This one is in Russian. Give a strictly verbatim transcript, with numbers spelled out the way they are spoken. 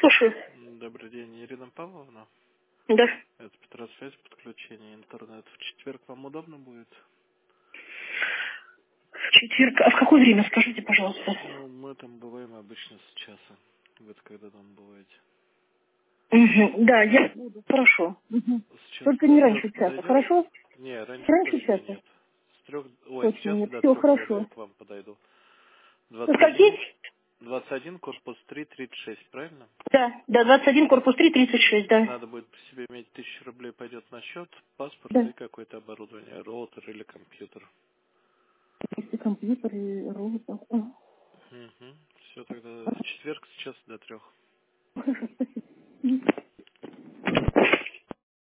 слушаю. Добрый день, Ирина Павловна. Да. Это Петросвязь, подключение интернет. В четверг вам удобно будет? В четверг. А в какое время, скажите, пожалуйста? Ну, мы там бываем обычно с часа. Вы когда там бываете? Угу. Да, я буду. Хорошо. Угу. С, час, Только не с раньше трех часа, подойдет? хорошо? Не, раньше Раньше точно часа? нет. С трех, ой, с Точно часа нет. до Все, трех я хорошо. да, к вам подойду. Ну, двадцать один, какие? двадцать один, корпус три, тридцать шесть, правильно? Да, да, двадцать один, корпус три, тридцать шесть, да. Надо будет при себе иметь тысячу рублей, пойдет на счет, паспорт Да. и какое-то оборудование, роутер или компьютер. Если компьютер и роутер. А, Угу. Все, тогда в четверг с часа до трех. хорошо, спасибо. Мгм.